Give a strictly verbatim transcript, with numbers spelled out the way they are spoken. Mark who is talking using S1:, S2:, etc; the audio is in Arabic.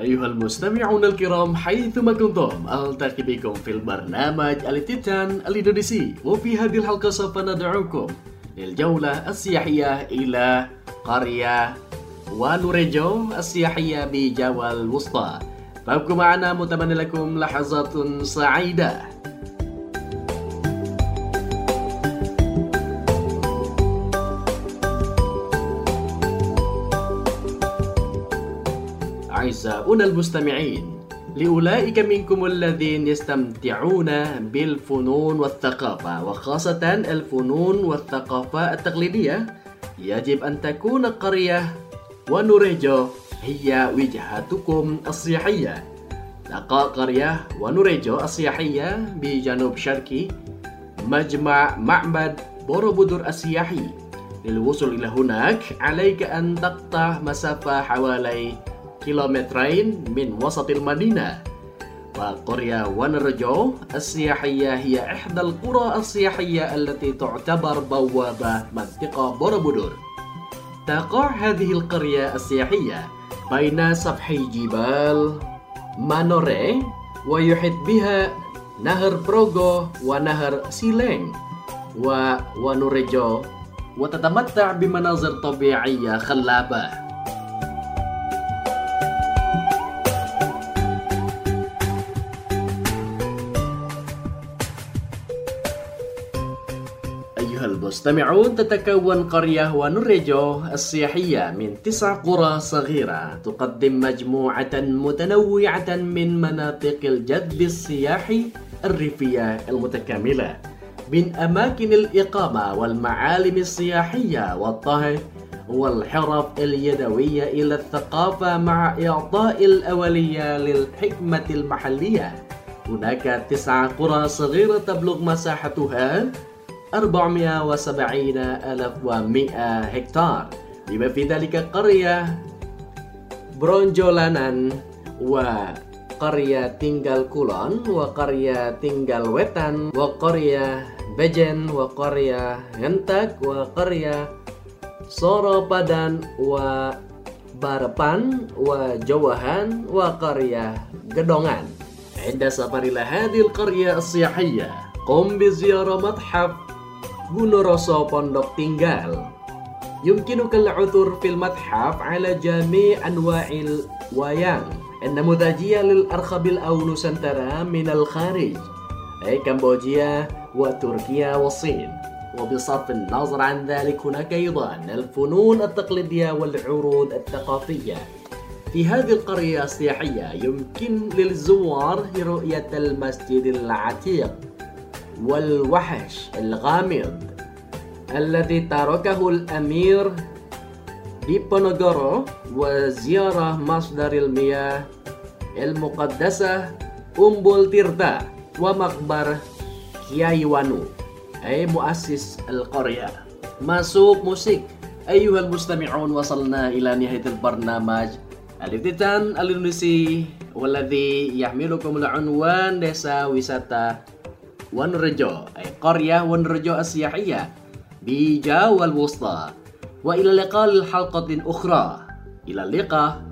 S1: أيها المستمعون الكرام حيثما كنتم، ألتقي بكم في البرنامج التيتان الإندونيسي. وفي هذه الحلقة سوف ندعوكم للجولة السياحية إلى قرية وانوريجو السياحية بجاوا الوسطى. فابقوا معنا، متمنى لكم لحظات سعيدة. أعزائنا المستمعين، لأولئك منكم الذين يستمتعون بالفنون والثقافة، وخاصة الفنون والثقافة التقليدية، يجب أن تكون قرية وانوريجو هي وجهتكم السياحية. تقع قرية وانوريجو السياحية بجنوب شرقي مجمع معبد بوروبودور السياحي. للوصول إلى هناك عليك أن تقطع مسافة حوالي كيلومترين من وسط المدينة. وقرية وانوريجو السياحية هي إحدى القرى السياحية التي تعتبر بوابة منطقة بوروبودور. تقع هذه القرية السياحية بين سفحي جبال مانوري، ويحيط بها نهر بروغو ونهر سيلينج ووانوريجو، وتتمتع بمناظر طبيعية خلابة. أيها المستمعون، تتكون قرية وانوريجو السياحية من تسع قرى صغيرة تقدم مجموعة متنوعة من مناطق الجذب السياحي الريفية المتكاملة، من أماكن الإقامة والمعالم السياحية والطهي والحرف اليدوية إلى الثقافة، مع إعطاء الأولية للحكمة المحلية. هناك تسع قرى صغيرة تبلغ مساحتها أربعمائة وسبعين ألف ومائة هكتار، بما في ذلك قرية برونجولانان، وقرية تينغال كولون، وقرية تينغال ويتان، وقرية بجن، وقرية هنتك، وقرية سوروبادان، وباربان، وجوهان، وقرية جدونgan. عند سفر إلى هذه القرية السياحية، قم بزيارة متحف بونوروسو بوندوك تينغال. يمكنك العثور في المتحف على جميع أنواع الويان النموذجية للأرخبيل أو نوسنترا من الخارج، أي كمبوديا وتركيا والصين. وبصرف النظر عن ذلك، هناك أيضا الفنون التقليدية والعروض الثقافية. في هذه القرية السياحية يمكن للزوار رؤية المسجد العتيق والوحش الغامض الذي تركه الأمير ديبونغورو، وزيارة مصدر المياه المقدسة أمبول تيرتا، ومقبرة كياي وانو أي مؤسس القرية. مسوق موسيقى. أيها المستمعون، وصلنا إلى نهاية البرنامج التيتان الإندونيسي، والذي يحملكم العنوان دesa wisata وانوريجو، أي قرية وانوريجو السياحية بجاوا الوسطى. وإلى اللقاء للحلقة أخرى. إلى اللقاء.